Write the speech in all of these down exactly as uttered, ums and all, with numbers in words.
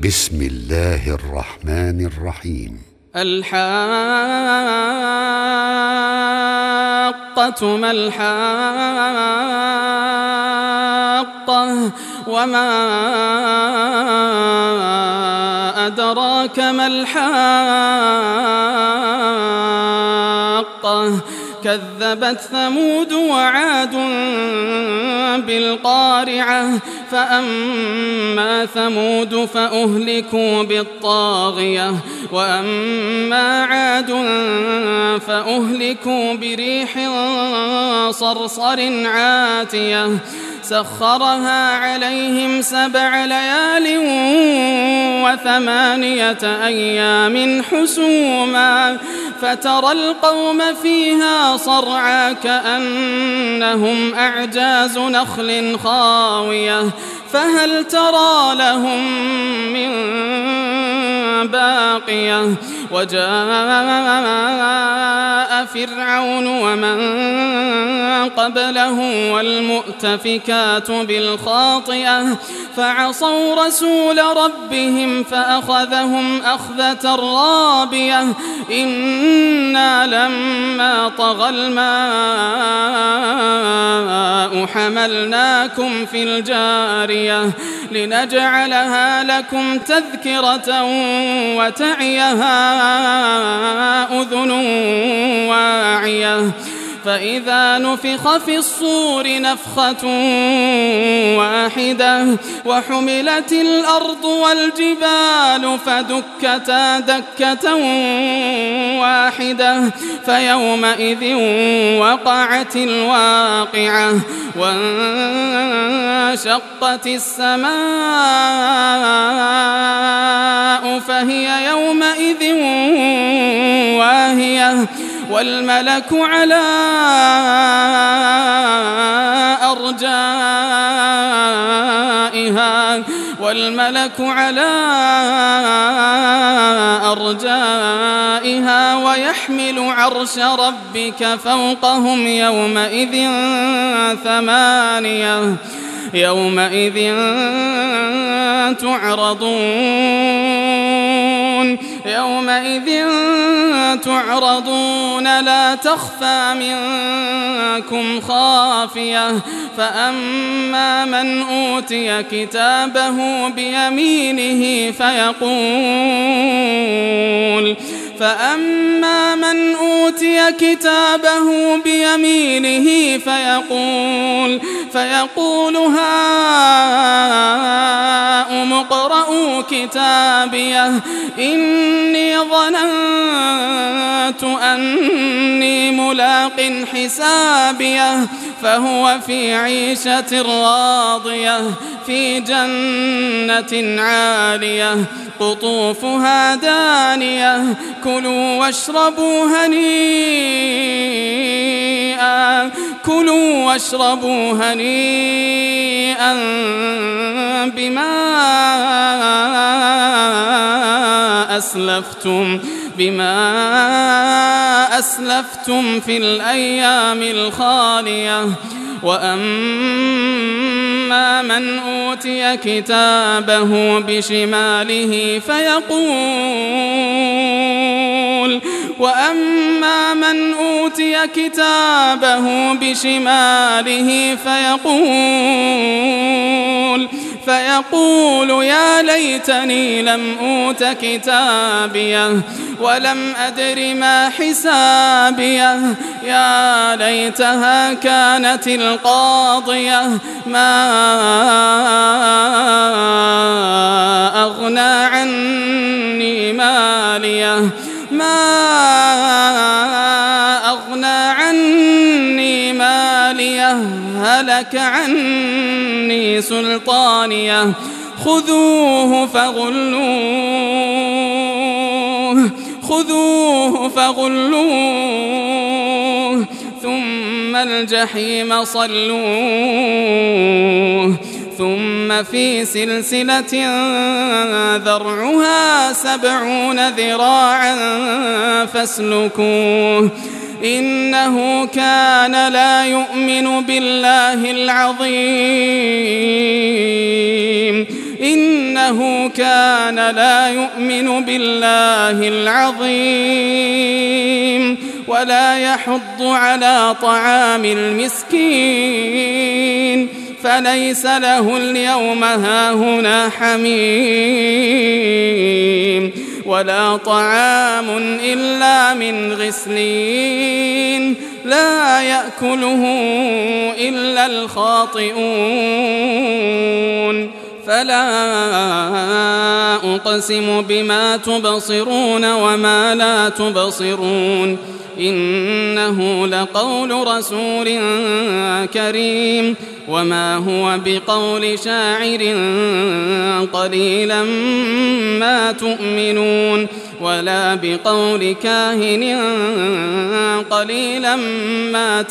بسم الله الرحمن الرحيم. الحاقة ما الحاقة وما أدراك ما الحاقة كذبت ثمود وعاد بالقارعة فأما ثمود فأهلكوا بالطاغية وأما عاد فأهلكوا بريح صرصر عاتية سخرها عليهم سبع ليال وثمانية أيام حسوما فترى القوم فيها صرعى كأنهم أعجاز نخل خاوية فهل ترى لهم من باقية وجاء فرعون ومن قبله والمؤتفكات بالخاطئة فعصوا رسول ربهم فأخذهم أخذة رابية إنا لما طغى الماء حملناكم في الجارية لنجعلها لكم تذكرة وتعيها أذن واعية فإذا نفخ في الصور نفخة واحدة وحملت الأرض والجبال فدكتا دكة واحدة فيومئذ وقعت الواقعة وانشقت السماء فهي يومئذ واهية والملك على أرجائها والملك على أرجائها ويحمل عرش ربك فوقهم يومئذ ثمانية يومئذ تعرضون يومئذ تعرضون لا تخفى منكم خافية فأما من أوتي كتابه بيمينه فيقول فأما من أوتي كتابه بيمينه فيقول فيقول هاؤم اقرءوا كتابيه إني ظننت أني ملاق حسابيه فهو في عيشة راضية في جنة عالية قطوفها دانية كلوا واشربوا هنيئا كلوا واشربوا هنيئا بما أسلفتم بما أسلفتم في الأيام الخالية وأما من أوتي كتابه بشماله فيقول وأما من أوتي كتابه بشماله فيقول فيقول يا ليتني لم أوت كتابيه ولم أدر ما حسابيه يا ليتها كانت القاضية ما أغنى عني ماليه ما أغنى عني ماليه هلك عني سلطانيه خذوه فغلوه خذوه فغلوه ثم الجحيم صلوه ثم في سلسلة ذرعها سبعون ذراعا فاسلكوه إنه كان لا يؤمن بالله العظيم إنه كان لا يؤمن بالله العظيم ولا يحض على طعام المسكين فليس له اليوم هاهنا حميم ولا طعام إلا من غسلين لا يأكله إلا الخاطئون فلا أقسم بما تبصرون وما لا تبصرون إنه لقول رسول كريم وما هو بقول شاعر قليلا ما تؤمنون ولا بقول كاهن قليلا ما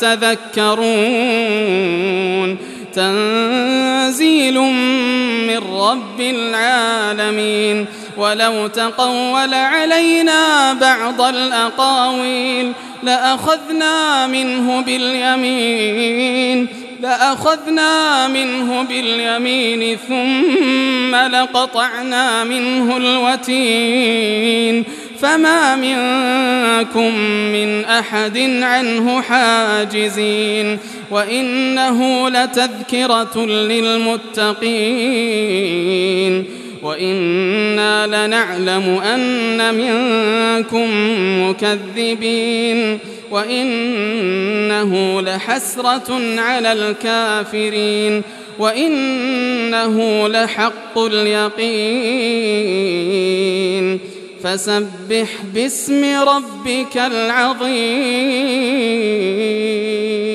تذكرون تنزيل من رب العالمين ولو تقول علينا بعض الأقاويل لأخذنا منه باليمين لأخذنا منه باليمين ثم لقطعنا منه الوتين فما منكم من أحد عنه حاجزين وإنه لتذكرة للمتقين وإنا لنعلم أن منكم مكذبين وإنه لحسرة على الكافرين وإنه لحق اليقين فسبح باسم ربك العظيم.